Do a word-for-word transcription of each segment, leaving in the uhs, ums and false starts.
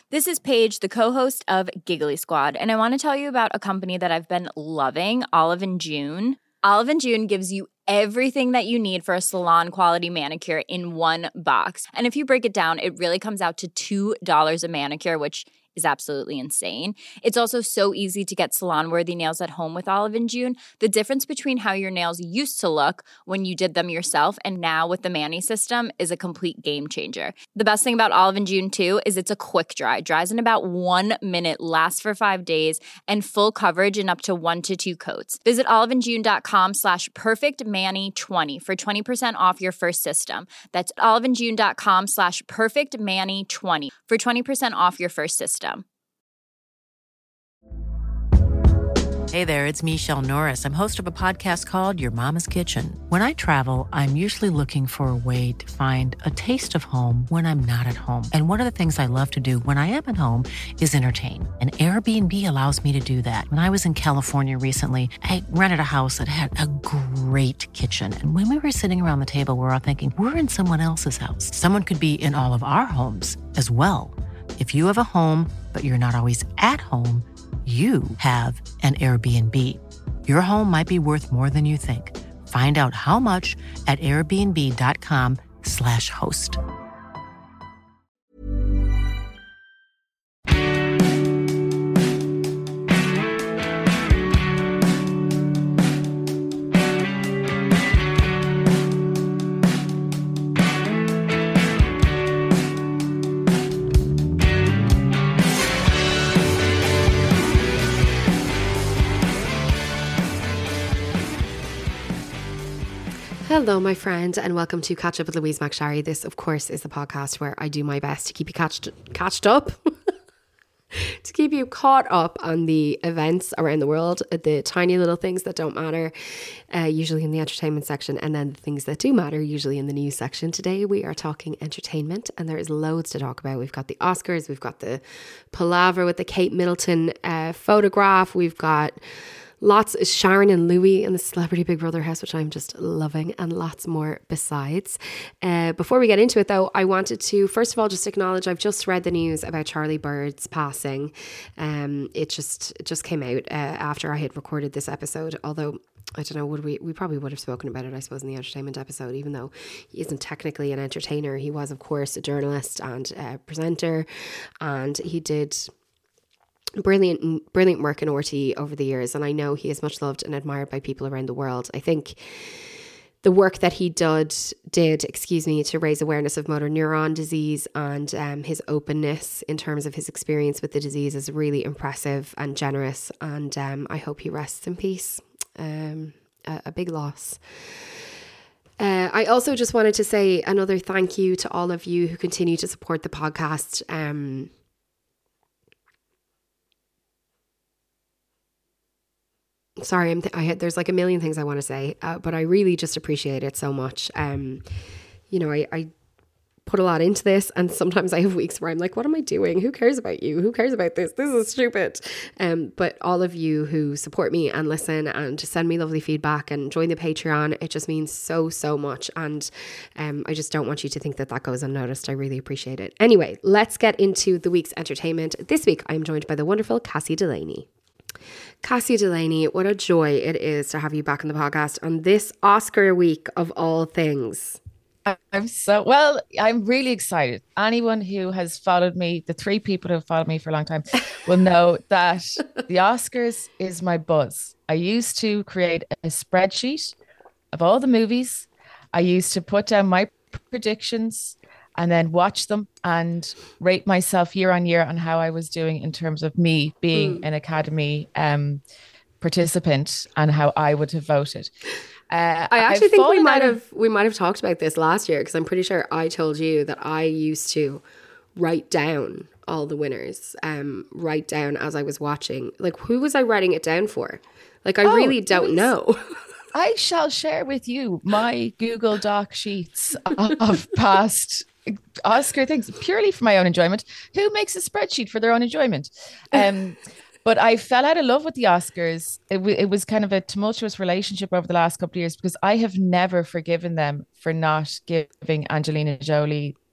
This is Paige, the co-host of Giggly Squad, and I want to tell you about a company that I've been loving, Olive and June. Olive and June gives you everything that you need for a salon-quality manicure in one box. And if you break it down, it really comes out to two dollars a manicure, which is absolutely insane. It's also so easy to get salon-worthy nails at home with Olive and June. The difference between how your nails used to look when you did them yourself and now with the Mani system is a complete game changer. The best thing about Olive and June, too, is it's a quick dry. Dries in about one minute, lasts for five days, and full coverage in up to one to two coats. Visit oliveandjune.com slash perfectmani20 for twenty percent off your first system. That's oliveandjune.com slash perfectmani20 for twenty percent off your first system. Hey there, it's Michelle Norris. I'm host of a podcast called Your Mama's Kitchen. When I travel, I'm usually looking for a way to find a taste of home when I'm not at home. And one of the things I love to do when I am at home is entertain. And Airbnb allows me to do that. When I was in California recently, I rented a house that had a great kitchen. And when we were sitting around the table, we were all thinking, we're in someone else's house. Someone could be in all of our homes as well. If you have a home, but you're not always at home, you have an Airbnb. Your home might be worth more than you think. Find out how much at airbnb.com slash host. Hello, my friend, and welcome to Catch Up with Louise McSharry. This, of course, is the podcast where I do my best to keep you catched, catched up, to keep you caught up on the events around the world, the tiny little things that don't matter, uh, usually in the entertainment section, and then the things that do matter, usually in the news section. Today, we are talking entertainment, and there is loads to talk about. We've got the Oscars, we've got the palaver with the Kate Middleton uh, photograph, we've got lots of Sharon and Louis in the Celebrity Big Brother house, which I'm just loving, and lots more besides. Uh, before we get into it, though, I wanted to, first of all, just acknowledge I've just read the news about Charlie Bird's passing. Um, it just it just came out uh, after I had recorded this episode, although I don't know, would we, we probably would have spoken about it, I suppose, in the entertainment episode, even though he isn't technically an entertainer. He was, of course, a journalist and a presenter, and he did brilliant brilliant work in R T over the years, and I know he is much loved and admired by people around the world. I think the work that he did did excuse me to raise awareness of motor neuron disease and um, his openness in terms of his experience with the disease is really impressive and generous, and um, I hope he rests in peace. Um, a, a big loss. Uh, I also just wanted to say another thank you to all of you who continue to support the podcast. Um, Sorry, I'm th- I had, there's like a million things I want to say, uh, but I really just appreciate it so much. Um, you know, I, I put a lot into this, and sometimes I have weeks where I'm like, what am I doing? Who cares about you? Who cares about this? This is stupid. Um, but all of you who support me and listen and send me lovely feedback and join the Patreon, it just means so, so much. And um, I just don't want you to think that that goes unnoticed. I really appreciate it. Anyway, let's get into the week's entertainment. This week, I'm joined by the wonderful Cassie Delaney. Cassie Delaney, what a joy it is to have you back on the podcast on this Oscar week of all things. I'm so, well, I'm really excited. Anyone who has followed me, the three people who have followed me for a long time, will know that the Oscars is my buzz. I used to create a spreadsheet of all the movies. I used to put down my predictions and then watch them and rate myself year on year on how I was doing in terms of me being mm. an Academy um, participant and how I would have voted. Uh, I actually I've think we might have we might have talked about this last year, because I'm pretty sure I told you that I used to write down all the winners, um, write down as I was watching. Like, who was I writing it down for? Like, I oh, really don't know. I shall share with you my Google Doc sheets of past Oscar things purely for my own enjoyment. Who makes a spreadsheet for their own enjoyment? Um, but I fell out of love with the Oscars. It, w- it was kind of a tumultuous relationship over the last couple of years, because I have never forgiven them for not giving Angelina Jolie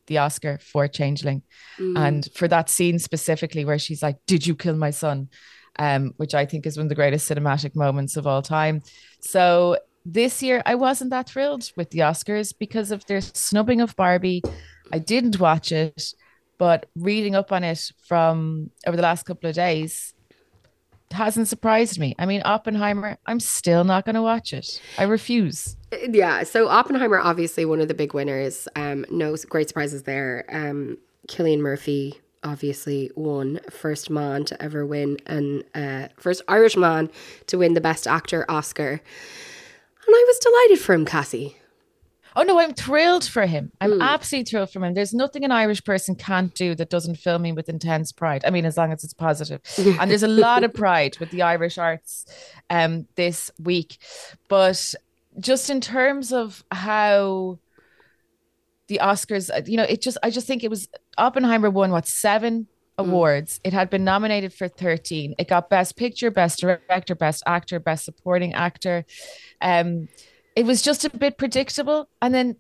the Oscar for Changeling. Mm. And for that scene specifically where she's like, did you kill my son? Um, which I think is one of the greatest cinematic moments of all time. So this year I wasn't that thrilled with the Oscars because of their snubbing of Barbie. I didn't watch it, but reading up on it from over the last couple of days hasn't surprised me. I mean, Oppenheimer, I'm still not going to watch it. I refuse. Yeah, so Oppenheimer, obviously one of the big winners. Um, no great surprises there. Um, Cillian Murphy obviously won, first man to ever win, and uh, first Irish man to win the Best Actor Oscar. And I was delighted for him, Cassie. Oh no, I'm thrilled for him. I'm Mm. absolutely thrilled for him. There's nothing an Irish person can't do that doesn't fill me with intense pride. I mean, as long as it's positive. And there's a lot of pride with the Irish arts um, this week. But just in terms of how the Oscars, you know, it just, I just think it was, Oppenheimer won, what, seven awards. It had been nominated for thirteen. It got Best Picture, Best Director, Best Actor, Best Supporting Actor. Um, It was just a bit predictable. And then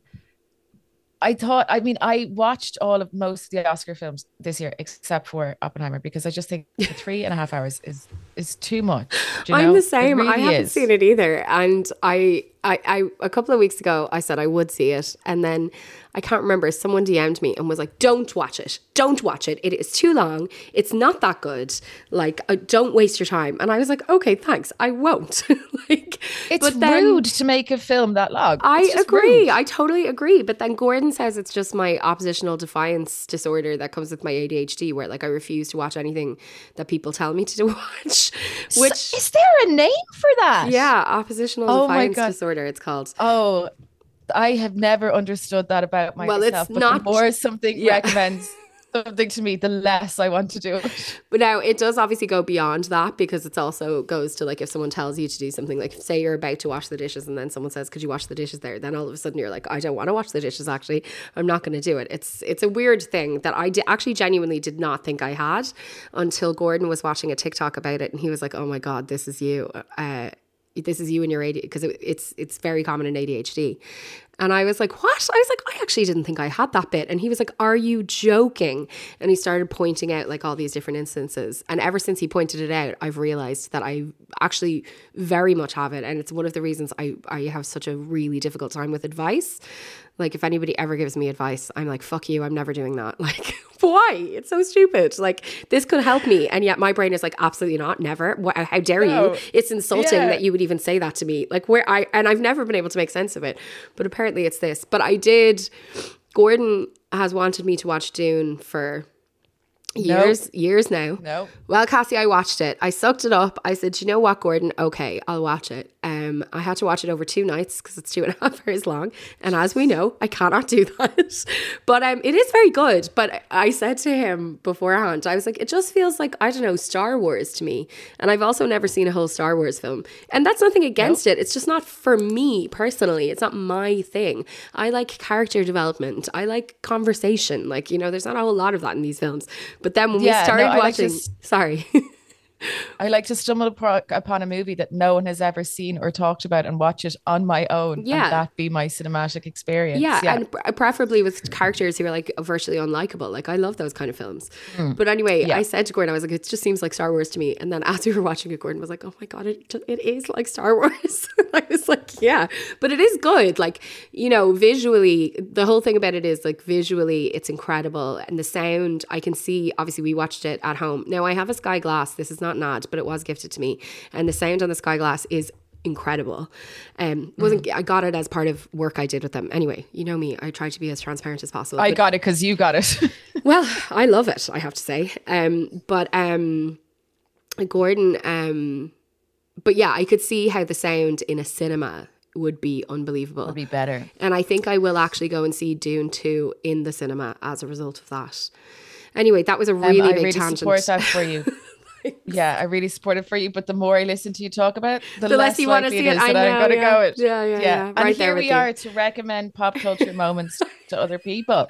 I thought, I mean, I watched all of most of the Oscar films this year, except for Oppenheimer, because I just think the three and a half hours is is too much. Do you I'm know? the same. It really I haven't is. seen it either. And I, I, I, a couple of weeks ago, I said I would see it. And then I can't remember, someone D M'd me and was like, don't watch it. Don't watch it. It is too long. It's not that good. Like, uh, don't waste your time. And I was like, okay, thanks. I won't. like, It's but then, rude to make a film that long. I It's just agree. rude. I totally agree. But then Gordon says it's just my oppositional defiance disorder that comes with my A D H D, where like I refuse to watch anything that people tell me to watch. Which, So- is there a name for that? yeah, oppositional Oh my defiance God. disorder, it's called. Oh, I have never understood that about myself. Well, it's but not- the more something Yeah. recommends something to me, the less I want to do it. But now it does obviously go beyond that, because it's also goes to like if someone tells you to do something, like say you're about to wash the dishes and then someone says, could you wash the dishes there? Then all of a sudden you're like, I don't want to wash the dishes, actually. I'm not going to do it. It's it's a weird thing that I di- actually genuinely did not think I had until Gordon was watching a TikTok about it and he was like, oh my God, this is you. Uh, this is you and your A D H D, because it, it's it's very common in A D H D. And I was like, what? I was like, I actually didn't think I had that bit. And he was like, are you joking? And he started pointing out like all these different instances. And ever since he pointed it out, I've realized that I actually very much have it. And it's one of the reasons I, I have such a really difficult time with advice. Like if anybody ever gives me advice, I'm like, fuck you, I'm never doing that. Like, why? It's so stupid. Like this could help me. And yet my brain is like, absolutely not, never. Wh- How dare No. you? It's insulting Yeah. that you would even say that to me. Like where I, and I've never been able to make sense of it. But apparently it's this. But I did, Gordon has wanted me to watch Dune for years, years now. No. Well, Cassie, I watched it. I sucked it up. I said, you know what, Gordon? Okay, I'll watch it. Um, I had to watch it over two nights because it's two and a half hours long. And as we know, I cannot do that. But um, it is very good. But I said to him beforehand, I was like, it just feels like, I don't know, Star Wars to me. And I've also never seen a whole Star Wars film. And that's nothing against it. It's just not for me personally. It's not my thing. I like character development. I like conversation. Like, you know, there's not a whole lot of that in these films. But then when Yeah, we started no, I like watching, to s- sorry. I like to stumble upro- upon a movie that no one has ever seen or talked about and watch it on my own. Yeah. And that be my cinematic experience. Yeah, and pre- preferably with characters who are like virtually unlikable. Like I love those kind of films. But anyway, Yeah. I said to Gordon, I was like, it just seems like Star Wars to me. And then as we were watching it, Gordon was like, oh my God, it, ju- it is like Star Wars. I was like, yeah, but it is good. Like, you know, visually, the whole thing about it is like visually, it's incredible. And the sound, I can see, obviously we watched it at home. Now I have a Sky Glass. This is not an ad, but it was gifted to me. And the sound on the Sky Glass is incredible. Um, wasn't I got it as part of work I did with them. Anyway, you know me, I try to be as transparent as possible. I But- got it because you got it. well, I love it, I have to say. Um, but um, Gordon, um, but yeah, I could see how the sound in a cinema would be unbelievable. Would be better. And I think I will actually go and see Dune two in the cinema as a result of that. Anyway, that was a really um, I big really tangent. support that for you. Yeah, I really support it for you. But the more I listen to you talk about it, the, The less less you wanna likely see it it. is I that I'm know, going to yeah. go it. Yeah, yeah, yeah. And Right there here with we you. are to recommend pop culture moments to other people.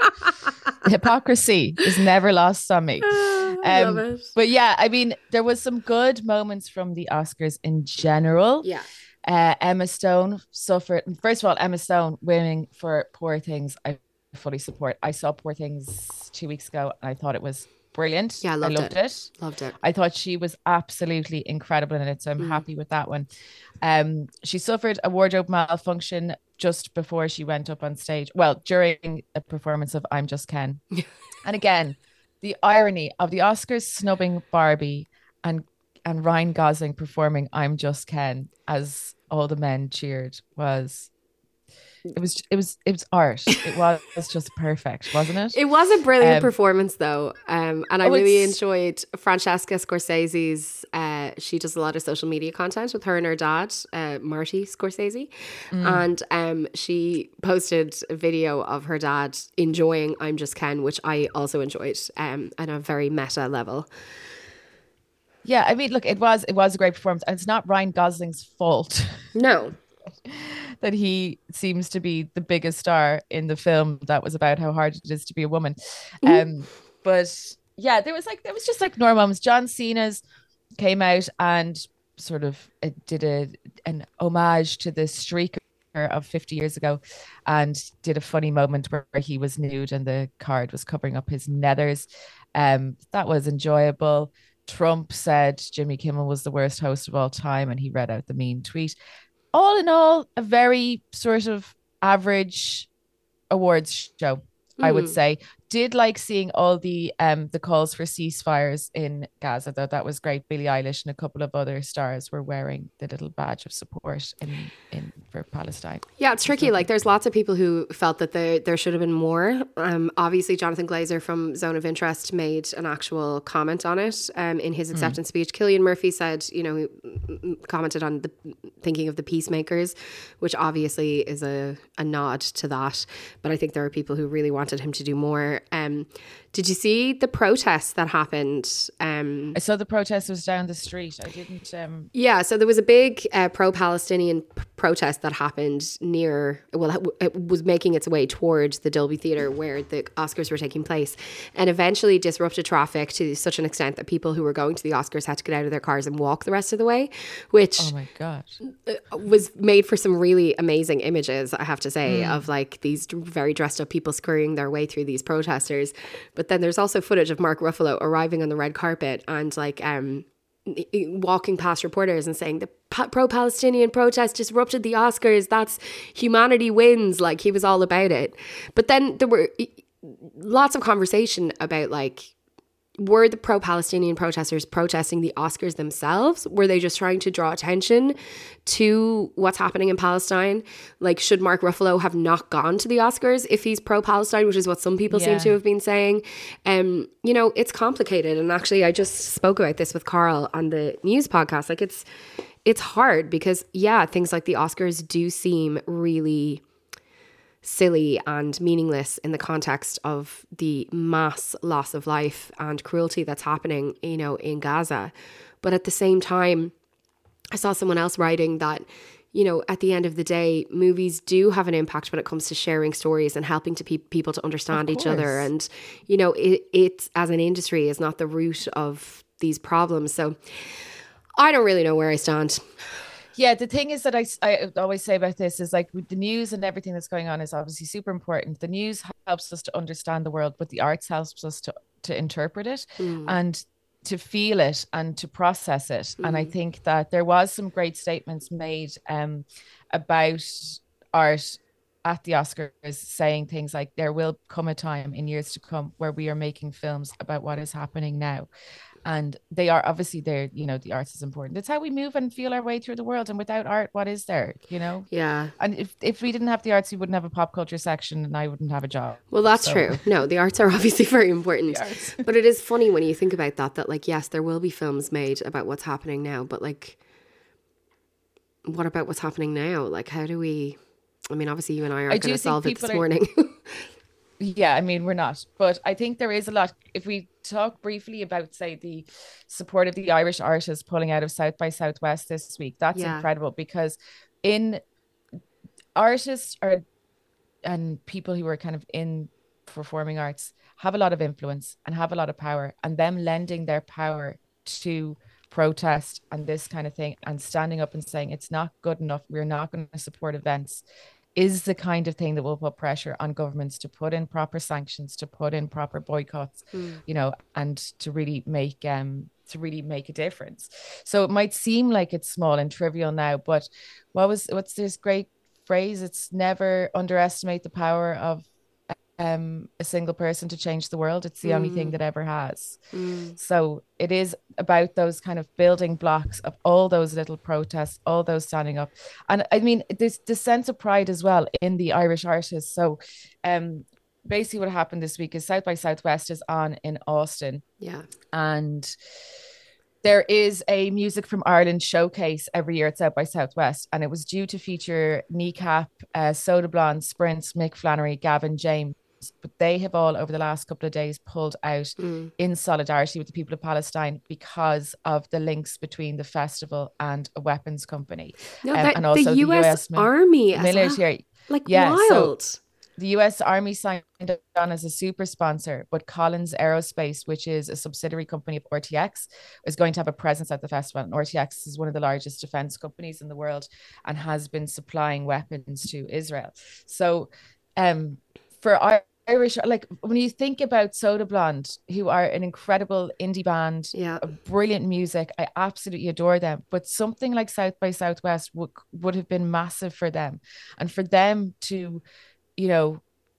Hypocrisy is never lost on me. I Um, love it. But yeah, I mean, there was some good moments from the Oscars in general. Yeah. Uh, Emma Stone suffered. First of all, Emma Stone winning for Poor Things. I fully support. I saw Poor Things two weeks ago and I thought it was brilliant. Yeah, I I loved loved it. it. Loved it. I thought she was absolutely incredible in it. So I'm Mm. happy with that one. Um, she suffered a wardrobe malfunction just before she went up on stage. Well, during a performance of I'm Just Ken. And again, the irony of the Oscars snubbing Barbie and and Ryan Gosling performing I'm Just Ken as all the men cheered was it was it was it was art. It was, it was just perfect, wasn't it? It was a brilliant Um, performance though. Um, and I oh, really it's- enjoyed Francesca Scorsese's, uh, she does a lot of social media content with her and her dad, uh, Marty Scorsese. Mm. And um, she posted a video of her dad enjoying I'm Just Ken, which I also enjoyed um, on a very meta level. Yeah, I mean, look, it was it was a great performance, and it's not Ryan Gosling's fault No. that he seems to be the biggest star in the film that was about how hard it is to be a woman. Um, but yeah, there was like there was just like normal moments. John Cena's came out and sort of uh, did a an homage to the streaker of fifty years ago, and did a funny moment where he was nude and the card was covering up his nethers. Um, that was enjoyable. Trump said Jimmy Kimmel was the worst host of all time, and he read out the mean tweet. All in all, a very sort of average awards show, I would Mm. say. Did like seeing all the um the calls for ceasefires in Gaza, though. That was great. Billie Eilish and a couple of other stars were wearing the little badge of support in in for Palestine. Yeah, it's tricky. Like, there's lots of people who felt that there there should have been more. Um, obviously, Jonathan Glazer from Zone of Interest made an actual comment on it um, in his acceptance speech. Cillian Murphy said, you know, he commented on the thinking of the peacemakers, which obviously is a, a nod to that. But I think there are people who really wanted him to do more. Um, did you see the protests that happened? Um, I saw the protest was down the street. I didn't. Um, Yeah, so there was a big uh, pro-Palestinian p- protest that happened near, well, it was making its way towards the Dolby Theatre where the Oscars were taking place, and eventually disrupted traffic to such an extent that people who were going to the Oscars had to get out of their cars and walk the rest of the way, which oh my god! was made for some really amazing images, I have to say, mm. of like these very dressed up people scurrying their way through these protesters. But then there's also footage of Mark Ruffalo arriving on the red carpet and like um walking past reporters and saying the pa- pro-Palestinian protest disrupted the Oscars, that's humanity wins. Like, he was all about it. But then there were lots of conversation about like, were the pro-Palestinian protesters protesting the Oscars themselves? Were they just trying to draw attention to what's happening in Palestine? Like, should Mark Ruffalo have not gone to the Oscars if he's pro-Palestine, which is what some people Yeah. seem to have been saying? Um, you know, it's complicated. And actually, I just spoke about this with Carl on the news podcast. Like, it's it's hard because, yeah, things like the Oscars do seem really silly and meaningless in the context of the mass loss of life and cruelty that's happening, you know, in Gaza. But at the same time, I saw someone else writing that, you know, at the end of the day, movies do have an impact when it comes to sharing stories and helping to pe- people to understand each other. And, you know, it, it as an industry is not the root of these problems. So I don't really know where I stand. Yeah, the thing is that I, I always say about this is like with the news and everything that's going on is obviously super important. The news helps us to understand the world, but the arts helps us to, to interpret it mm. and to feel it and to process it. Mm. And I think that there was some great statements made um, about art at the Oscars, saying things like there will come a time in years to come where we are making films about what is happening now. And they are obviously there, you know, the arts is important. It's how we move and feel our way through the world. And without art, what is there, you know? Yeah. And if, if we didn't have the arts, we wouldn't have a pop culture section and I wouldn't have a job. Well, that's so. true. No, the arts are obviously very important. But it is funny when you think about that, that like, yes, there will be films made about what's happening now. But like, what about what's happening now? Like, how do we, I mean, obviously you and I aren't going to solve it this are, morning. Yeah, I mean, we're not. But I think there is a lot. If we talk briefly about, say, the support of the Irish artists pulling out of South by Southwest this week, that's yeah. incredible because in artists are and people who are kind of in performing arts have a lot of influence and have a lot of power, and them lending their power to protest and this kind of thing and standing up and saying it's not good enough, we're not going to support events, is the kind of thing that will put pressure on governments to put in proper sanctions, to put in proper boycotts, mm. you know, and to really make um to really make a difference. So it might seem like it's small and trivial now, but what was what's this great phrase? It's never underestimate the power of um a single person to change the world. It's the mm. only thing that ever has. Mm. So it is about those kind of building blocks of all those little protests, all those standing up. And I mean, there's the sense of pride as well in the Irish artists. So um basically what happened this week is South by Southwest is on in Austin. Yeah. And there is a Music from Ireland showcase every year at South by Southwest, and it was due to feature Kneecap, uh, Soda Blonde, Sprints, Mick Flannery, Gavin James, but they have all over the last couple of days pulled out mm. in solidarity with the people of Palestine because of the links between the festival and a weapons company. No, um, that, and also the U S, the U S Army military, well. like yeah, wild. So, the U S Army signed on as a super sponsor, but Collins Aerospace, which is a subsidiary company of R T X, is going to have a presence at the festival. And R T X is one of the largest defense companies in the world and has been supplying weapons to Israel. So um, for Irish, like when you think about Soda Blonde, who are an incredible indie band, yeah, brilliant music, I absolutely adore them. But something like South by Southwest would, would have been massive for them. And for them to, you know,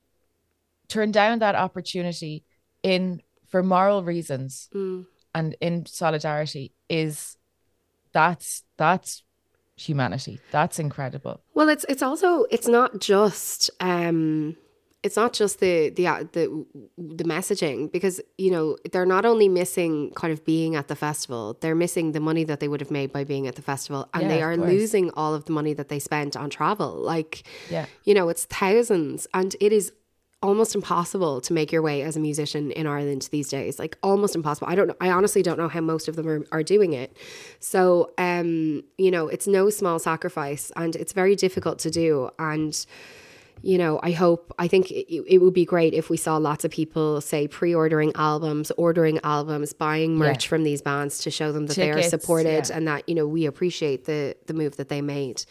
turn down that opportunity in for moral reasons mm. and in solidarity is that's that's humanity. That's incredible. Well, it's it's also it's not just um it's not just the the the the messaging, because you know they're not only missing kind of being at the festival, they're missing the money that they would have made by being at the festival, and yeah, they are losing all of the money that they spent on travel. Like, yeah, you know, it's thousands, and it is almost impossible to make your way as a musician in Ireland these days. Like almost impossible. I don't know. I honestly don't know how most of them are, are doing it. So, um, you know, it's no small sacrifice, and it's very difficult to do. And you know, I hope, I think it, it would be great if we saw lots of people, say, pre-ordering albums, ordering albums, buying merch yeah. from these bands to show them that Tickets, they are supported yeah. and that, you know, we appreciate the the move that they made.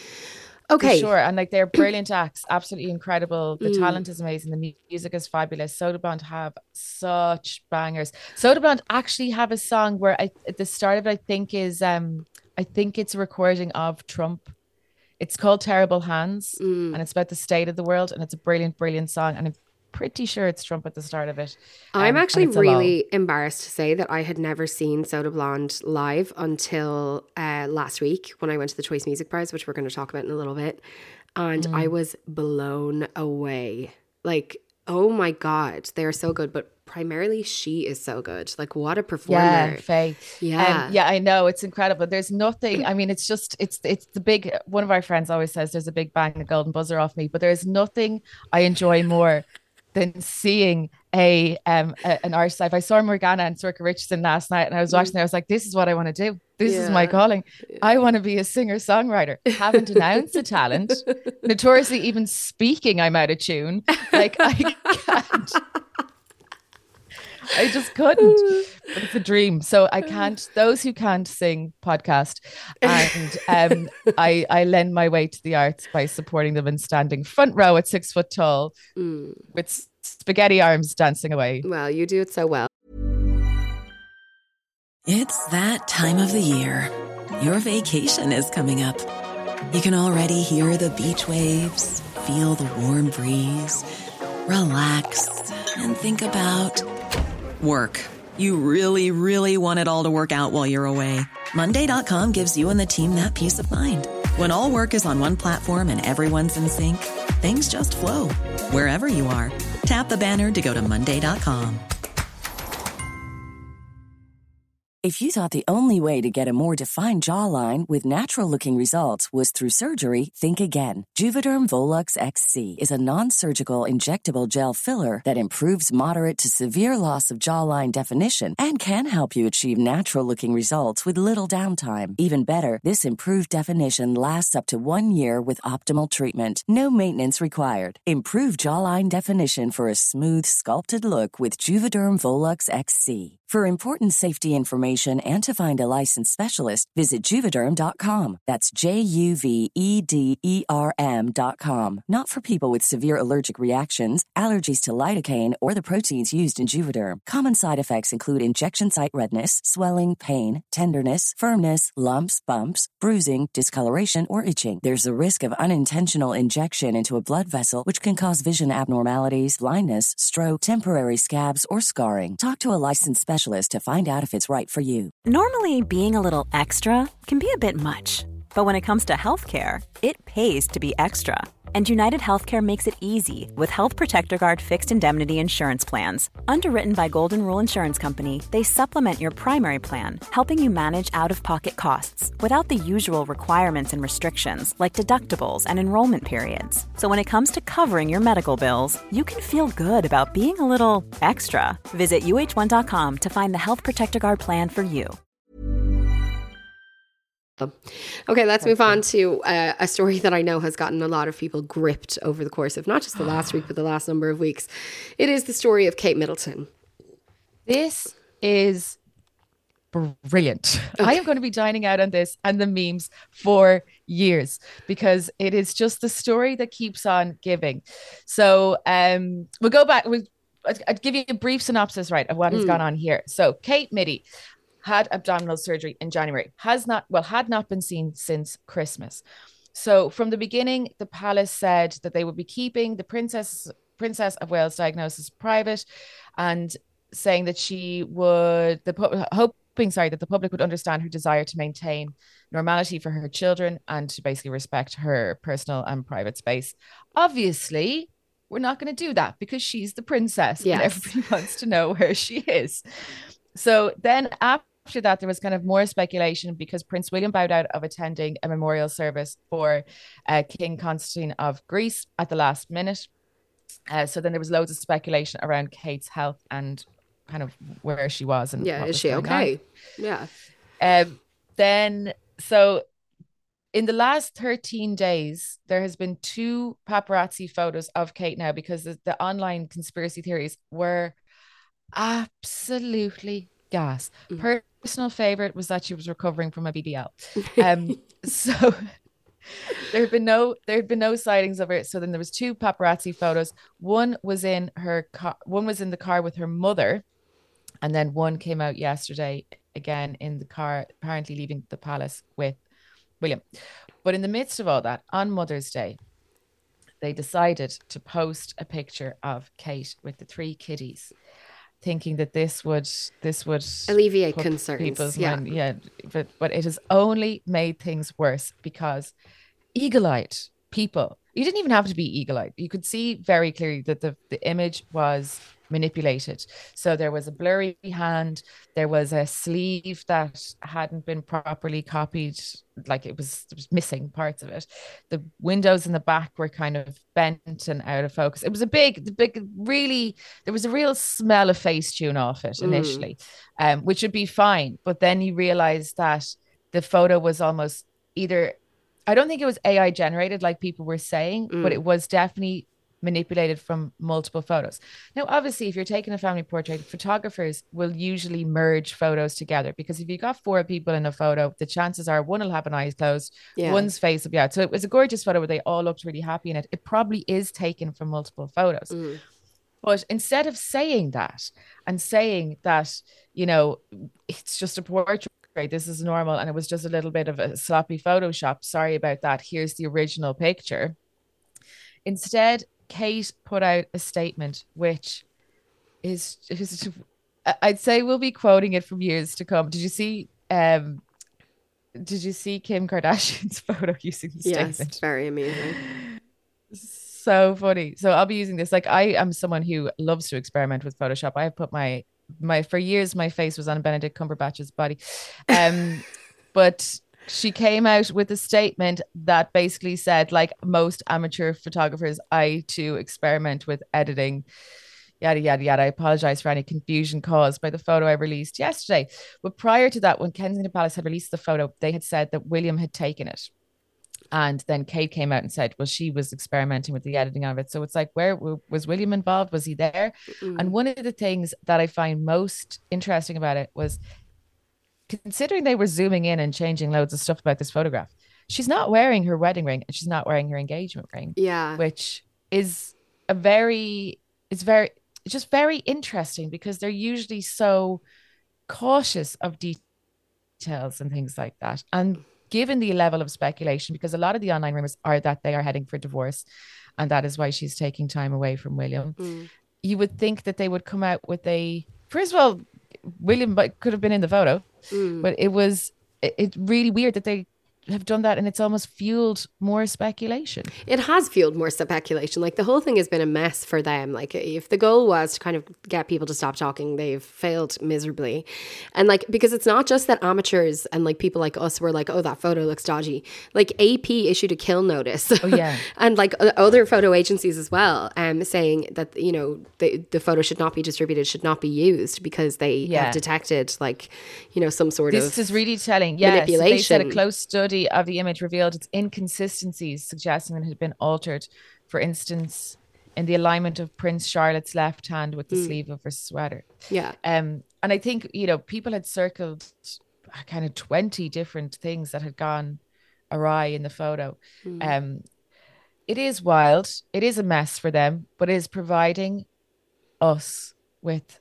Okay. For sure. And like they're brilliant acts, absolutely incredible. The mm. talent is amazing. The music is fabulous. Soda Blonde have such bangers. Soda Blonde actually have a song where I, at the start of it, I think is, um, I think it's a recording of Trump. It's called Terrible Hands mm. and it's about the state of the world, and it's a brilliant, brilliant song. And I'm pretty sure it's Trump at the start of it. Um, I'm actually really embarrassed to say that I had never seen Soda Blonde live until uh, last week when I went to the Choice Music Prize, which we're going to talk about in a little bit. And mm. I was blown away. Like, oh my God, they're so good. But primarily she is so good. Like, what a performer. Yeah, Faye. Yeah. Um, yeah, I know. It's incredible. There's nothing, I mean, it's just, it's it's the big, one of our friends always says there's a big bang, a golden buzzer off me, but there's nothing I enjoy more than seeing a um a, an artist live. I saw Morgana and Sorka Richardson last night, and I was watching it. I was like, this is what I want to do. This yeah. is my calling. Yeah. I want to be a singer-songwriter. Haven't announced a talent. Notoriously, even speaking, I'm out of tune. Like, I can't. I just couldn't. But it's a dream. So I can't, those who can't sing podcast. And um, I, I lend my way to the arts by supporting them and standing front row at six foot tall mm. with spaghetti arms dancing away. Well, you do it so well. It's that time of the year. Your vacation is coming up. You can already hear the beach waves, feel the warm breeze, relax, and think about work. You really, really want it all to work out while you're away. Monday dot com gives you and the team that peace of mind. When all work is on one platform and everyone's in sync, things just flow. Wherever you are, tap the banner to go to Monday dot com. If you thought the only way to get a more defined jawline with natural-looking results was through surgery, think again. Juvederm Volux X C is a non-surgical injectable gel filler that improves moderate to severe loss of jawline definition and can help you achieve natural-looking results with little downtime. Even better, this improved definition lasts up to one year with optimal treatment. No maintenance required. Improve jawline definition for a smooth, sculpted look with Juvederm Volux X C. For important safety information and to find a licensed specialist, visit Juvederm dot com. That's J U V E D E R M dot com. Not for people with severe allergic reactions, allergies to lidocaine, or the proteins used in Juvederm. Common side effects include injection site redness, swelling, pain, tenderness, firmness, lumps, bumps, bruising, discoloration, or itching. There's a risk of unintentional injection into a blood vessel, which can cause vision abnormalities, blindness, stroke, temporary scabs, or scarring. Talk to a licensed specialist to find out if it's right for you. Normally, being a little extra can be a bit much, but when it comes to healthcare, it pays to be extra. And United Healthcare makes it easy with Health Protector Guard fixed indemnity insurance plans. Underwritten by Golden Rule Insurance Company, they supplement your primary plan, helping you manage out-of-pocket costs without the usual requirements and restrictions like deductibles and enrollment periods. So when it comes to covering your medical bills, you can feel good about being a little extra. Visit U H one dot com to find the Health Protector Guard plan for you. Okay, let's move on to uh, a story that I know has gotten a lot of people gripped over the course of not just the last week, but the last number of weeks. It is the story of Kate Middleton. This is brilliant. Okay. I am going to be dining out on this and the memes for years because it is just the story that keeps on giving. So um, we'll go back. We'll, I'll give you a brief synopsis, right, of what mm. has gone on here. So Kate Middy had abdominal surgery in January, has not, well, had not been seen since Christmas. So from the beginning, the palace said that they would be keeping the Princess Princess of Wales diagnosis private and saying that she would, the hoping, sorry, that the public would understand her desire to maintain normality for her children and to basically respect her personal and private space. Obviously, we're not going to do that because she's the princess yes. and everybody wants to know where she is. So then after After that, there was kind of more speculation because Prince William bowed out of attending a memorial service for uh, King Constantine of Greece at the last minute. Uh, so then there was loads of speculation around Kate's health and kind of where she was. And yeah, is was she okay? On. Yeah. Um, then, so in the last thirteen days, there has been two paparazzi photos of Kate now because the, the online conspiracy theories were absolutely gas. Mm. Personal favorite was that she was recovering from a B B L. Um, so there had been no there had been no sightings of her. So then there was two paparazzi photos. One was in her car, one was in the car with her mother, and then one came out yesterday again in the car, apparently leaving the palace with William. But in the midst of all that, on Mother's Day, they decided to post a picture of Kate with the three kiddies, thinking that this would this would alleviate concerns. People's yeah, mind. yeah, but but it has only made things worse because eagle-eyed people. You didn't even have to be eagle-eyed. You could see very clearly that the the image was manipulated. So there was a blurry hand. There was a sleeve that hadn't been properly copied. Like it was, it was missing parts of it. The windows in the back were kind of bent and out of focus. It was a big, the big, really, there was a real smell of Facetune off it initially, mm. um, which would be fine. But then you realize that the photo was almost either, I don't think it was A I generated like people were saying, mm. but it was definitely manipulated from multiple photos. Now, obviously, if you're taking a family portrait, photographers will usually merge photos together because if you've got four people in a photo, the chances are one will have an eyes closed, yeah. one's face will be out. So it was a gorgeous photo where they all looked really happy in it. It probably is taken from multiple photos. Mm. But instead of saying that and saying that, you know, it's just a portrait, this is normal, and it was just a little bit of a sloppy Photoshop, sorry about that, here's the original picture. Instead, Kate put out a statement, which is, is I'd say we'll be quoting it from years to come. Did you see, um, did you see Kim Kardashian's photo using the yes, statement? Yes, very amazing. So funny. So I'll be using this. Like I am someone who loves to experiment with Photoshop. I have put my, my, for years, my face was on Benedict Cumberbatch's body. Um, but she came out with a statement that basically said, like most amateur photographers, I too experiment with editing, yada, yada, yada. I apologize for any confusion caused by the photo I released yesterday. But prior to that, when Kensington Palace had released the photo, they had said that William had taken it. And then Kate came out and said, well, she was experimenting with the editing of it. So it's like, where was William involved? Was he there? Mm. And one of the things that I find most interesting about it was, considering they were zooming in and changing loads of stuff about this photograph, she's not wearing her wedding ring and she's not wearing her engagement ring. Yeah. Which is a very, it's very, it's just very interesting because they're usually so cautious of details and things like that. And given the level of speculation, because a lot of the online rumors are that they are heading for divorce and that is why she's taking time away from William, mm. you would think that they would come out with a, first of all, William could have been in the photo, mm. but it was, it, it's really weird that they have done that, and it's almost fueled more speculation. It has fueled more speculation. Like, the whole thing has been a mess for them. Like, if the goal was to kind of get people to stop talking, they've failed miserably. And like, because it's not just that amateurs and like people like us were like, oh, that photo looks dodgy. Like, A P issued a kill notice. Oh yeah. And like other photo agencies as well, um, saying that, you know, the, the photo should not be distributed, should not be used because they yeah. have detected like, you know, some sort this of This is really telling. Yes, manipulation. They said a close study of the image revealed its inconsistencies, suggesting that it had been altered. For instance, in the alignment of Prince Charlotte's left hand with the mm. sleeve of her sweater. Yeah. Um, and I think, you know, people had circled kind of twenty different things that had gone awry in the photo. Mm. Um, it is wild. It is a mess for them, but it is providing us with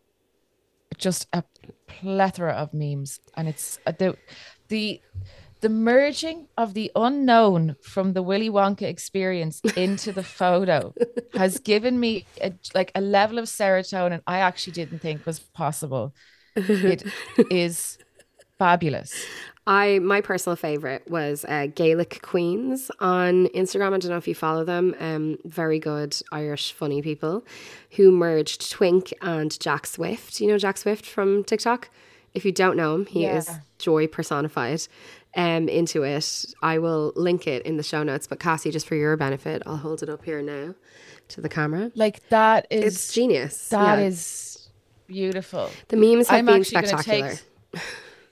just a plethora of memes. And it's uh, the the The merging of the unknown from the Willy Wonka experience into the photo has given me a, like a level of serotonin I actually didn't think was possible. It is fabulous. I my personal favorite was uh, Gaelic Queens on Instagram. I don't know if you follow them. Um, very good Irish funny people who merged Twink and Jack Swift. You know Jack Swift from TikTok? If you don't know him, he yeah. is joy personified. Um, into it. I will link it in the show notes, but Cassie, just for your benefit, I'll hold it up here now to the camera. Like, that is it's genius. That yeah. is beautiful. The memes have I'm been spectacular. Gonna take,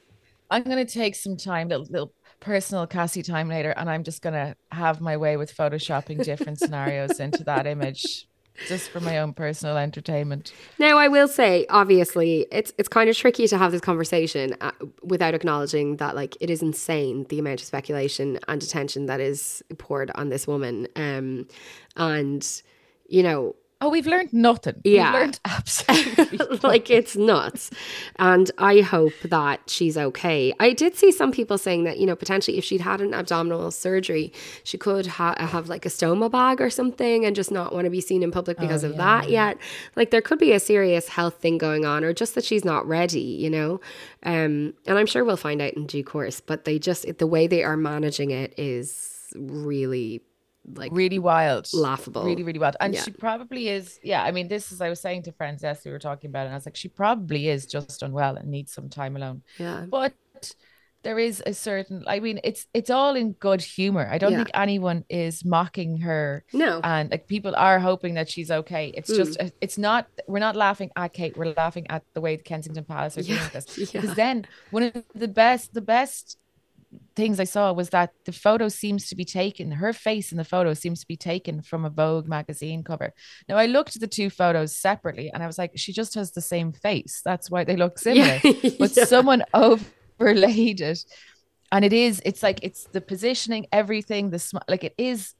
I'm going to take some time, little, little personal Cassie time later, and I'm just going to have my way with photoshopping different scenarios into that image. Just for my own personal entertainment. Now, I will say, obviously, it's it's kind of tricky to have this conversation uh, without acknowledging that, like, it is insane the amount of speculation and attention that is poured on this woman. Um, and, you know, oh, we've learned nothing. Yeah. We've learned absolutely nothing. Like, it's nuts. And I hope that she's okay. I did see some people saying that, you know, potentially if she'd had an abdominal surgery, she could ha- have like a stoma bag or something and just not want to be seen in public because oh, of yeah. that yet. Like, there could be a serious health thing going on, or just that she's not ready, you know. Um, and I'm sure we'll find out in due course. But they just, the way they are managing it is really like really wild, laughable, really really wild. And yeah. she probably is, yeah, I mean, this is, I was saying to friends yes we were talking about it, and I was like, she probably is just unwell and needs some time alone. Yeah, but there is a certain, I mean, it's it's all in good humor. I don't yeah. think anyone is mocking her. No. And like, people are hoping that she's okay. It's mm. just, it's not, we're not laughing at Kate, we're laughing at the way the Kensington Palace are yeah. doing this. Because yeah. then one of the best the best things I saw was that the photo seems to be taken, her face in the photo seems to be taken from a Vogue magazine cover. Now, I looked at the two photos separately and I was like, she just has the same face. That's why they look similar. Yeah. But yeah. someone overlaid it. And it is, it's like, it's the positioning, everything, the sm- like, it is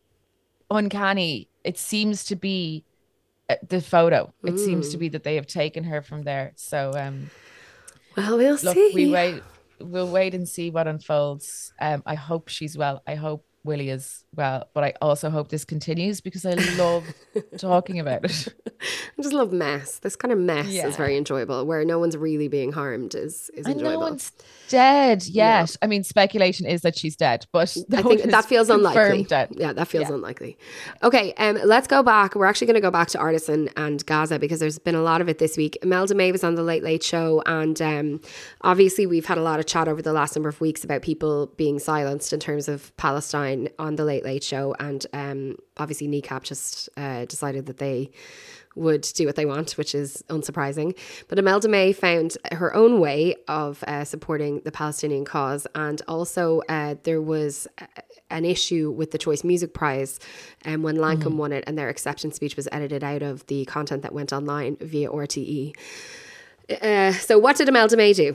uncanny. It seems to be uh, the photo. It mm. seems to be that they have taken her from there. So, um, well, we'll look, see. We wait. We'll wait and see what unfolds. Um, I hope she's well. I hope Willie is well, but I also hope this continues because I love talking about it. I just love mess. This kind of mess yeah. is very enjoyable, where no one's really being harmed is, is and enjoyable. No one's dead yet. No. I mean, speculation is that she's dead, but I think that feels unlikely. Dead. Yeah, that feels yeah. unlikely. Okay, um, let's go back. We're actually going to go back to Artisan and Gaza because there's been a lot of it this week. Imelda May was on the Late Late Show, and um, obviously we've had a lot of chat over the last number of weeks about people being silenced in terms of Palestine Palestine on the Late Late Show, and um, obviously Kneecap just uh, decided that they would do what they want, which is unsurprising. But Imelda May found her own way of uh, supporting the Palestinian cause, and also uh, there was an issue with the Choice Music Prize um, when Lancome mm. won it, and their acceptance speech was edited out of the content that went online via R T E. Uh, so what did Imelda May do?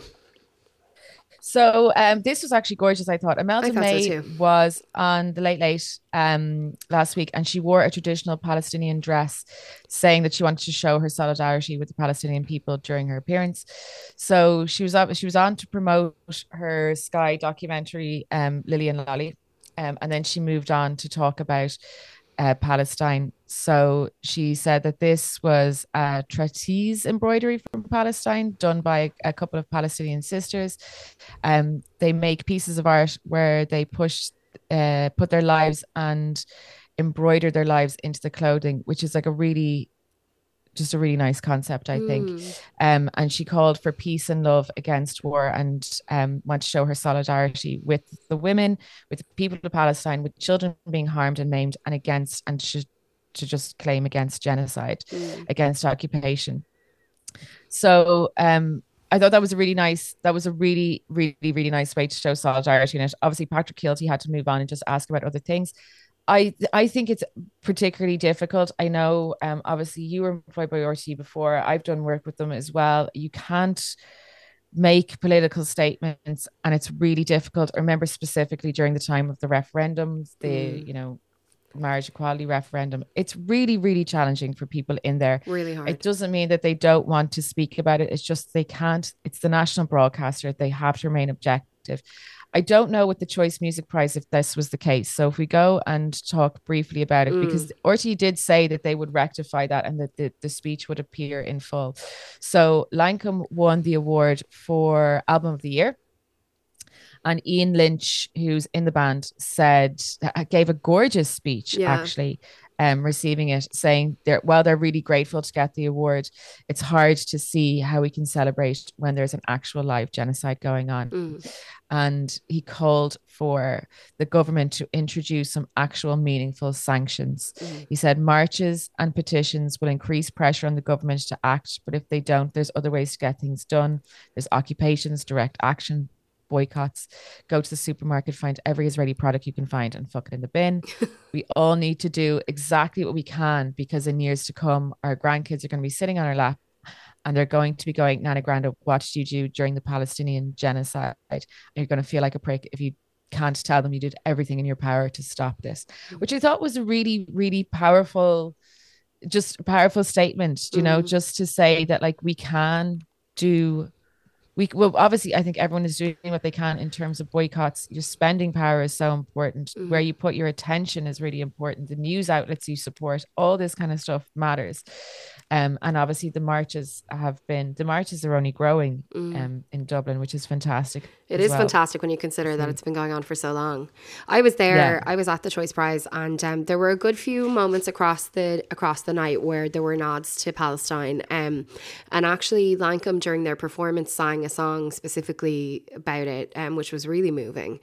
So um, this was actually gorgeous, I thought. Imelda I thought May so was on the Late Late um, last week, and she wore a traditional Palestinian dress, saying that she wanted to show her solidarity with the Palestinian people during her appearance. So she was up, she was on to promote her Sky documentary, um, Lily and Lolly, um, and then she moved on to talk about Uh, Palestine. So she said that this was a trapeze embroidery from Palestine done by a couple of Palestinian sisters. Um, they make pieces of art where they push, uh, put their lives and embroider their lives into the clothing, which is like a really, just a really nice concept, I think. Mm. Um, and she called for peace and love against war, and um, want to show her solidarity with the women, with the people of Palestine, with children being harmed and maimed, and against, and to, to just claim against genocide, Mm. against occupation. So um, I thought that was a really nice, that was a really, really, really nice way to show solidarity in it. Obviously, Patrick Keelty had to move on and just ask about other things. I I think it's particularly difficult. I know, um, obviously you were employed by R T E before. I've done work with them as well. You can't make political statements, and it's really difficult. I remember specifically during the time of the referendums, the, Mm. you know, marriage equality referendum. It's really, really challenging for people in there. Really hard. It doesn't mean that they don't want to speak about it. It's just they can't. It's the national broadcaster. They have to remain objective. I don't know with the Choice Music Prize if this was the case. So if we go and talk briefly about it, Mm. because R T E did say that they would rectify that and that the, the speech would appear in full. So Lancome won the award for Album of the Year. And Ian Lynch, who's in the band, said, gave a gorgeous speech, Yeah. actually, um, receiving it, saying they're, while they're really grateful to get the award, it's hard to see how we can celebrate when there's an actual live genocide going on. Mm. And he called for the government to introduce some actual meaningful sanctions. Mm. He said marches and petitions will increase pressure on the government to act, but if they don't, there's other ways to get things done. There's occupations, direct action, boycotts, go to the supermarket, find every Israeli product you can find and fuck it in the bin. We all need to do exactly what we can, because in years to come, our grandkids are going to be sitting on our lap and they're going to be going, Nana Granda, what did you do during the Palestinian genocide? And you're going to feel like a prick if you can't tell them you did everything in your power to stop this, which I thought was a really, really powerful, just powerful statement, you know, mm. just to say that like we can do We well, obviously, I think everyone is doing what they can in terms of boycotts. Your spending power is so important. Mm. Where you put your attention is really important. The news outlets you support, all this kind of stuff matters. Um, and obviously, the marches have been the marches are only growing mm. um in Dublin, which is fantastic. It is well. fantastic when you consider that mm. it's been going on for so long. I was there. Yeah. I was at the Choice Prize, and um, there were a good few moments across the across the night where there were nods to Palestine. Um, and actually, Lancome during their performance sang a song specifically about it, um, which was really moving.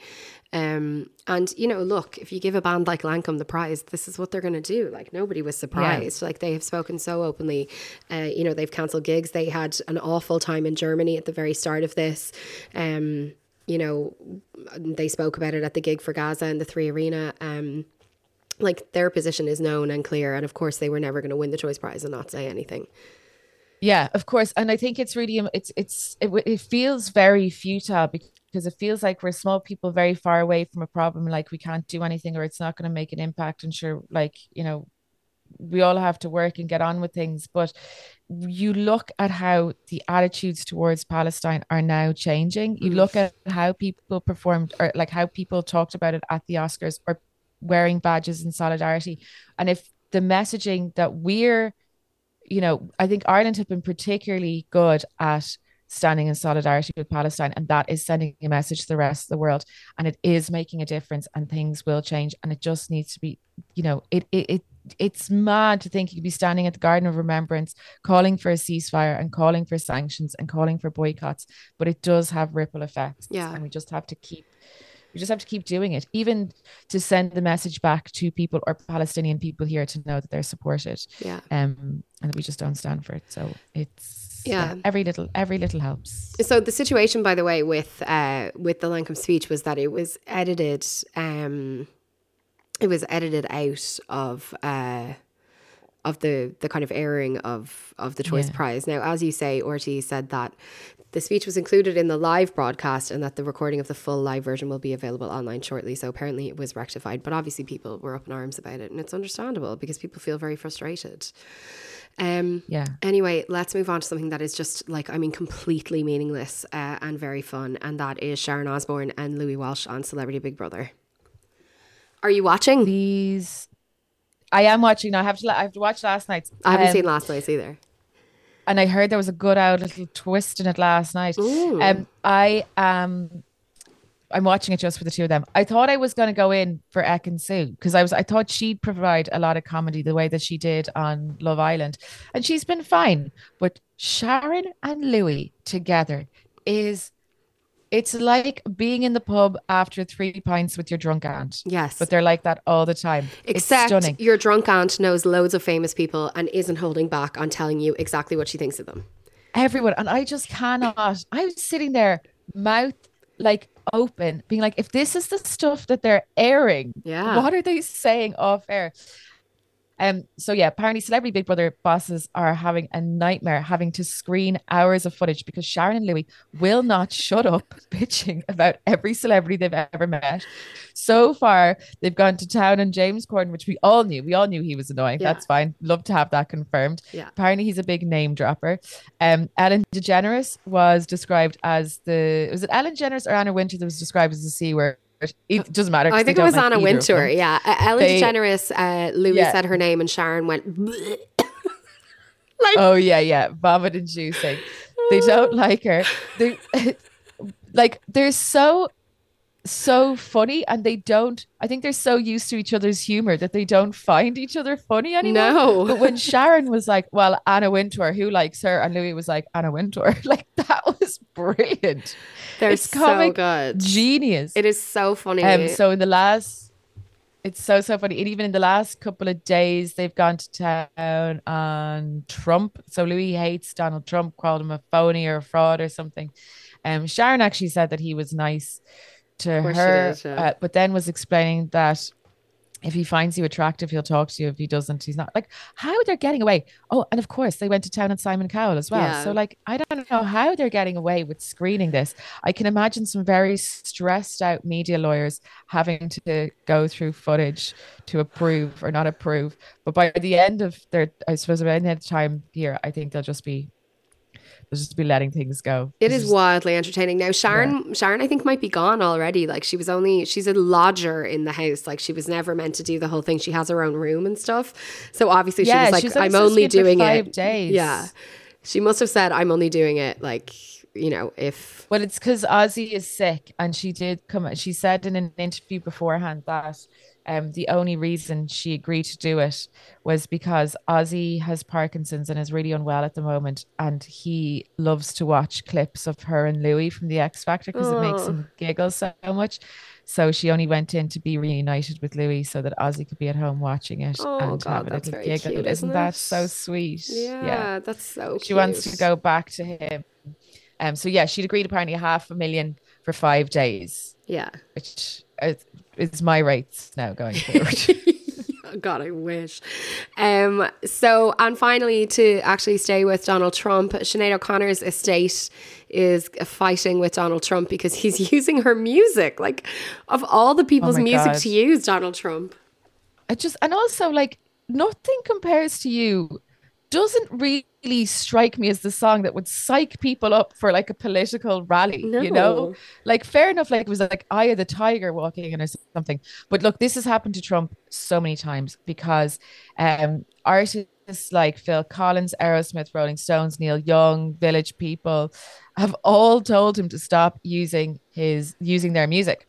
Um, and you know, look, if you give a band like Lancome the prize, this is what they're going to do. Like nobody was surprised. Yeah. Like they have spoken so openly. Uh, you know, they've cancelled gigs. They had an awful time in Germany at the very start of this. Um, you know, they spoke about it at the gig for Gaza in the Three Arena. Um, like their position is known and clear. And of course, they were never going to win the Choice Prize and not say anything. Yeah, of course. And I think it's really, it's, it's, it, it feels very futile because it feels like we're small people very far away from a problem. Like we can't do anything or it's not going to make an impact. And sure, like, you know, we all have to work and get on with things. But you look at how the attitudes towards Palestine are now changing. You look at how people performed or like how people talked about it at the Oscars or wearing badges in solidarity. And if the messaging that we're, you know, I think Ireland have been particularly good at standing in solidarity with Palestine, and that is sending a message to the rest of the world, and it is making a difference, and things will change, and it just needs to be, you know, it it, it it's mad to think you could be standing at the Garden of Remembrance calling for a ceasefire and calling for sanctions and calling for boycotts, but it does have ripple effects. Yeah, and we just have to keep We just have to keep doing it, even to send the message back to people or Palestinian people here to know that they're supported. Yeah. Um, and that we just don't stand for it. So it's Yeah. yeah, every little every little helps. So the situation, by the way, with uh, with the Lancome speech was that it was edited. Um, it was edited out of uh, of the the kind of airing of of the Choice Yeah. Prize. Now, as you say, Orty said that the speech was included in the live broadcast and that the recording of the full live version will be available online shortly. So apparently it was rectified, but obviously people were up in arms about it, and it's understandable because people feel very frustrated. Um, Yeah. Anyway, let's move on to something that is just like, I mean, completely meaningless uh, and very fun. And that is Sharon Osbourne and Louis Walsh on Celebrity Big Brother. Are you watching? These, I am watching now. I have to. I have to watch last night's. I haven't Um, seen last night's either. and I heard there was a good out little twist in it last night. Ooh. Um, I am. I'm watching it just for the two of them. I thought I was going to go in for Ekin Sue because I was. I thought she'd provide a lot of comedy the way that she did on Love Island, and she's been fine. But Sharon and Louis together is. It's like being in the pub after three pints with your drunk aunt. Yes. But they're like that all the time. Except it's stunning. your drunk aunt knows loads of famous people and isn't holding back on telling you exactly what she thinks of them. Everyone. And I just cannot. I was sitting there, mouth like open, being like, if this is the stuff that they're airing, Yeah. what are they saying off air? Um, so yeah, apparently Celebrity Big Brother bosses are having a nightmare having to screen hours of footage because Sharon and Louis will not shut up bitching about every celebrity they've ever met. So far, they've gone to town on James Corden, which we all knew. We all knew he was annoying. Yeah. That's fine. Love to have that confirmed. Yeah. Apparently he's a big name dropper. Um, Ellen DeGeneres was described as the, was it Ellen DeGeneres or Anna Wintour that was described as the C word? It doesn't matter. 'cause I they think it don't was like Anna either of Wintour. them. Yeah. Uh, Ellen They- DeGeneres, uh, Louis Yeah. said her name and Sharon went, bleh. Like, Oh yeah, yeah, vomit inducing. They don't like her. They like they're so so funny, and they don't. I think they're so used to each other's humor that they don't find each other funny anymore. No. But when Sharon was like, "Well, Anna Wintour, who likes her?" and Louis was like, "Anna Wintour," like that was brilliant. they're It's so comic good. Genius. It is so funny. Um, so in the last, it's so so funny. And even in the last couple of days, they've gone to town on Trump. So Louis hates Donald Trump, called him a phony or a fraud or something. Um, Sharon actually said that he was nice to course she her, did, yeah. uh, but then was explaining that if he finds you attractive, he'll talk to you. If he doesn't, he's not. Like, how they're getting away. Oh, and of course they went to town on Simon Cowell as well. Yeah. So like, I don't know how they're getting away with screening this. I can imagine some very stressed out media lawyers having to go through footage to approve or not approve. But by the end of their, I suppose by the end of time here, I think they'll just be, they'll just be letting things go. It It's is just- wildly entertaining. Now, Sharon, Sharon, I think might be gone already. Like she was only, she's a lodger in the house. Like she was never meant to do the whole thing. She has her own room and stuff. So obviously she Yeah, was she's like, only I'm supposed to only be in for doing five it. days. Yeah. She must have said, I'm only doing it like, you know, if. Well, it's because Ozzy is sick, and she did come. She said in an interview beforehand that um, the only reason she agreed to do it was because Ozzy has Parkinson's and is really unwell at the moment, and he loves to watch clips of her and Louis from the X Factor because it makes Oh. him giggle so much. So she only went in to be reunited with Louis so that Ozzy could be at home watching it Oh, and God, have a that's little very giggle. cute, Isn't isn't that it? so sweet? Yeah, that's so She cute. wants to go back to him. Um, so yeah, she'd agreed apparently half a million for five days, Yeah. which is, is my rates now going forward. God, I wish. Um, so, and finally, to actually stay with Donald Trump, Sinead O'Connor's estate is fighting with Donald Trump because he's using her music. Like, of all the people's my music God. to use, Donald Trump. I just, and also like nothing compares to you doesn't really strike me as the song that would psych people up for like a political rally, you know? No. Like, fair enough, like it was like Eye of the Tiger walking in or something. But look, this has happened to Trump so many times because um, artists like Phil Collins, Aerosmith, Rolling Stones, Neil Young, Village People have all told him to stop using his using their music.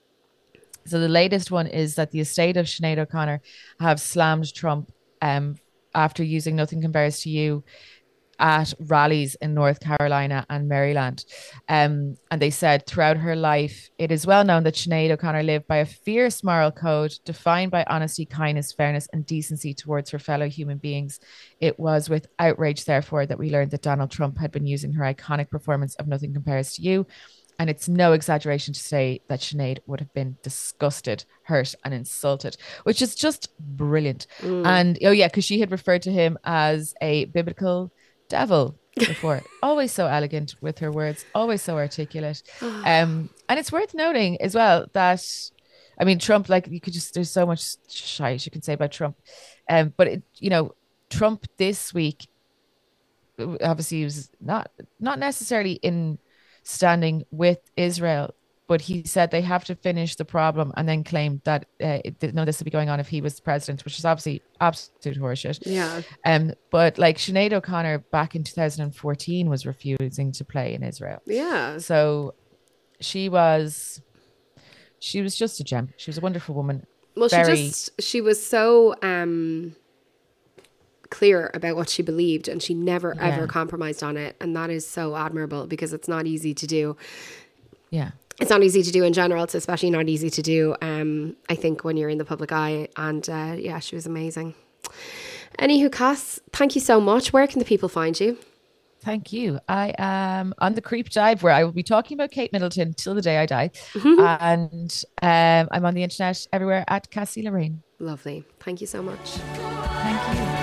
So the latest one is that the estate of Sinead O'Connor have slammed Trump um, after using Nothing Compares to You at rallies in North Carolina and Maryland. Um, and they said throughout her life, it is well known that Sinead O'Connor lived by a fierce moral code defined by honesty, kindness, fairness, and decency towards her fellow human beings. It was with outrage, therefore, that we learned that Donald Trump had been using her iconic performance of Nothing Compares to You. And it's no exaggeration to say that Sinead would have been disgusted, hurt, and insulted, which is just brilliant. Mm. And oh yeah, because she had referred to him as a biblical devil before. Always so elegant with her words, always so articulate. Um, and it's worth noting as well that, I mean, Trump, like you could just, there's so much shite you can say about Trump. Um, but it, you know, Trump this week, obviously he was not, not necessarily in standing with Israel, but he said they have to finish the problem and then claimed that uh, it, no, this would be going on if he was president, which is obviously absolute horseshit. Yeah. Um, but like Sinead O'Connor back in two thousand fourteen was refusing to play in Israel. Yeah. So she was, she was just a gem. She was a wonderful woman. Well, Very, she just, she was so um, clear about what she believed, and she never yeah. ever compromised on it. And that is so admirable, because it's not easy to do. Yeah. It's not easy to do in general. It's especially not easy to do, um, I think, when you're in the public eye. And uh, yeah, she was amazing. Anywho, Cass, thank you so much. Where can the people find you? Thank you. I am on the Creep Dive, where I will be talking about Kate Middleton till the day I die. Mm-hmm. And um, I'm on the internet everywhere at Cassie Lorraine. Lovely. Thank you so much. Thank you.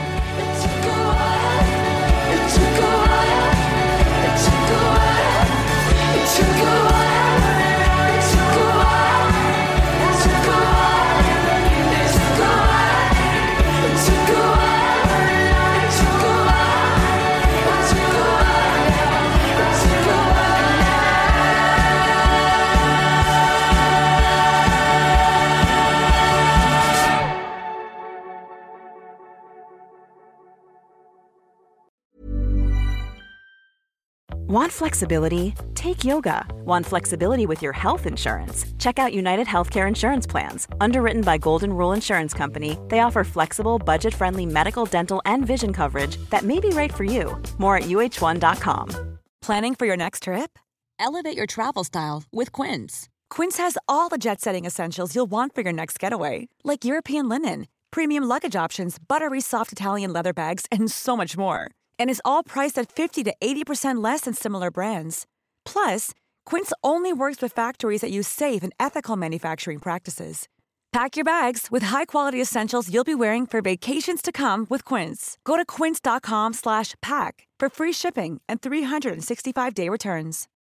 Want flexibility? Take yoga. Want flexibility with your health insurance? Check out United Healthcare Insurance Plans. Underwritten by Golden Rule Insurance Company, they offer flexible, budget-friendly medical, dental, and vision coverage that may be right for you. More at U H one dot com. Planning for your next trip? Elevate your travel style with Quince. Quince has all the jet-setting essentials you'll want for your next getaway, like European linen, premium luggage options, buttery soft Italian leather bags, and so much more. And is all priced at fifty to eighty percent less than similar brands. Plus, Quince only works with factories that use safe and ethical manufacturing practices. Pack your bags with high-quality essentials you'll be wearing for vacations to come with Quince. Go to quince dot com slash pack for free shipping and three sixty-five day returns.